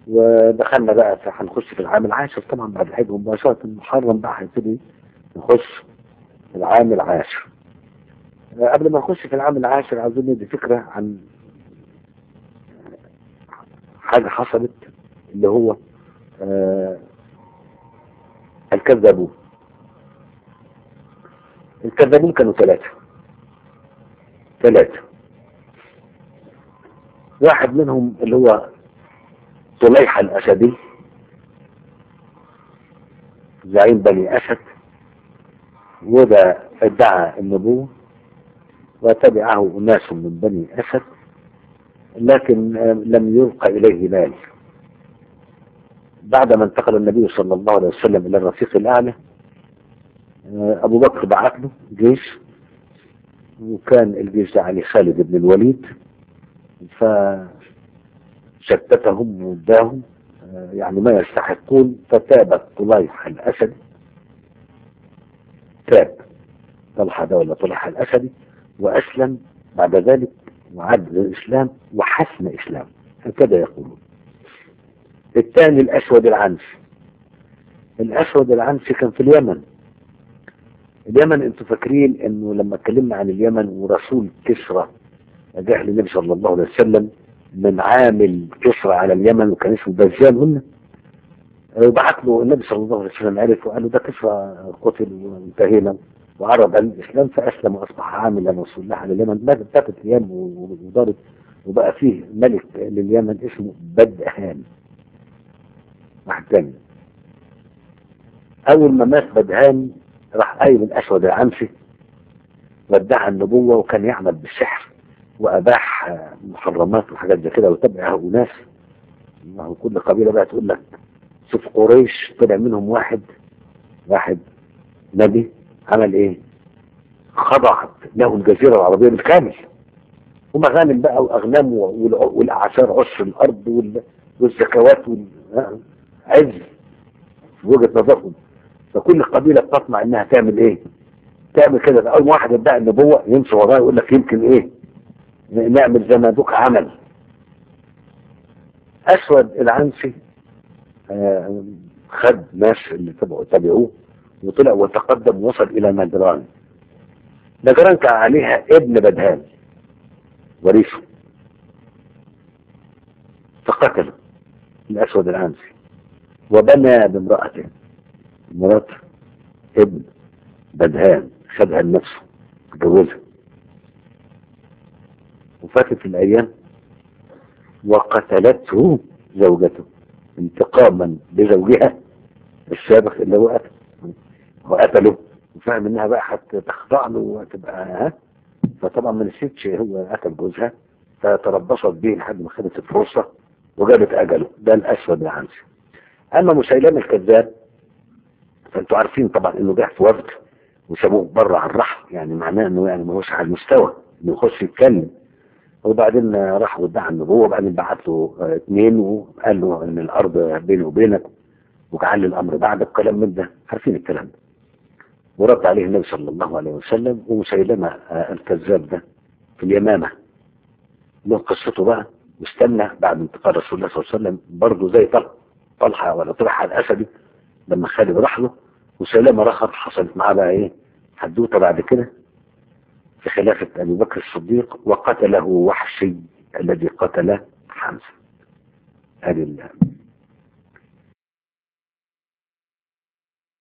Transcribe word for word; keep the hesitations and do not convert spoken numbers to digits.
ودخلنا بقى في هنخش في العام العاشر طبعا بعد الحج مباشرة. محرم بقى هيبتدي نخش في العام العاشر. قبل ما نخش في العام العاشر عاوزين ندي فكرة عن حاجة حصلت اللي هو آه الكذابون. الكذابون كانوا ثلاثة ثلاثة واحد منهم اللي هو طليحة الأسدي زعيم بني أسد، وده ادعى النبوة وتبعه أناس من بني أسد، لكن لم يلقى إليه مال. بعدما انتقل النبي صلى الله عليه وسلم إلى الرفيق الأعلى، أبو بكر بعث له جيش، وكان الجيش ده علي خالد بن الوليد، فشتتهم واداهم يعني ما يستحقون. فتاب طليحة الأسدي، تاب طلحة ده ولا طلحة الأسدي، وأسلم بعد ذلك وعاد للإسلام وحسن إسلام، هكذا يقولون. الثاني الأسود العنسي. الأسود العنسي كان في اليمن. اليمن انتوا فاكرين انه لما اتكلمنا عن اليمن ورسول كسرى جاء للنبي صلى الله عليه وسلم من عامل كسرى على اليمن وكان اسمه بزان قلنا، وبعت له النبي صلى الله عليه وسلم عرف وقال له ده كسرى قتل وانتهينا وعرض عن الاسلام فاسلم واصبح عاملا رسول الله على اليمن. باتت ايام ودارت وبقى فيه ملك لليمن اسمه بدهان. واحد تاني اول ما مات بدهان راح قايل الاسود العنسي وادعى النبوة وكان يعمل بالسحر واباح محرمات وحاجات زي كده وتبعه ناس. ما كل قبيلة بقى تقول لك شوف قريش طلع منهم واحد واحد نبي عمل ايه؟ خضعت له الجزيرة العربية بالكامل، ومغانم بقى واغنام والاعشار عشر الارض والزكوات والعز في وجهة نظرهم. فكل قبيلة بتطمع انها تعمل ايه؟ تعمل كده. اول واحد يدعي النبوة يمشي وراه يقول لك يمكن ايه نعمل زي ما ابوك عمل. اسود العنسي آه خد ناس اللي تبعوا تبعوه وطلع وتقدم ووصل الى نجران. نجران كان عليها ابن بدهان وريثه، فقتله الاسود العنسي وبنى بامرأته، مرات ابن بدهان خدها لنفسه اتجوزها. وفاتت الايام وقتلته زوجته انتقاما لزوجها السابق اللي هو قتل وقتله، وفاهم انها بقى حتى تخضع له وتبقى ها. فطبعا ما نسيتش هو قتل جوزها، فتربصت به لحد ما خدت الفرصه وجابت اجله. ده الاسود العنسي. اما مسيلمة الكذاب فانتوا عارفين طبعا انه جه في وفد وسابوه بره على الرحم، يعني معناه انه يعني ما هوش على المستوى انه يخش يتكلم. وبعدين راح وادعى النبوه، وبعدين بعت له اثنين وقال له ان الارض بيني وبينك وجعل الامر بعدك، كلام من ده عارفين الكلام ده. ورد عليه النبي صلى الله عليه وسلم. ومسيلمة الكذاب ده في اليمامه له قصته بقى، واستنى بعد انتقال رسول الله صلى الله عليه وسلم برضه زي طلحه طلحه ولا طلحه الاسدي لما خالد راح له. وسيلمة رخر حصلت معاه بقى ايه حدوته بعد كده في خلافة ابي بكر الصديق، وقتله وحشي الذي قتل حمزة. هذه